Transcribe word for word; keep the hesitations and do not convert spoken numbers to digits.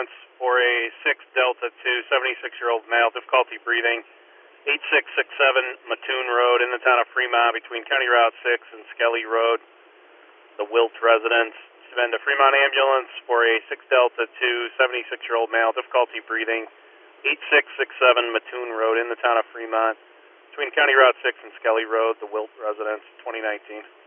ambulance for a six Delta two, seventy-six-year-old male, difficulty breathing, eight six six seven Mattoon Road in the town of Fremont between County Route six and Skelly Road, the Wilt residence. Send a Fremont ambulance for a six Delta two, seventy-six-year-old male, difficulty breathing, eight six six seven Mattoon Road in the town of Fremont between County Route six and Skelly Road, the Wilt residence, twenty nineteen.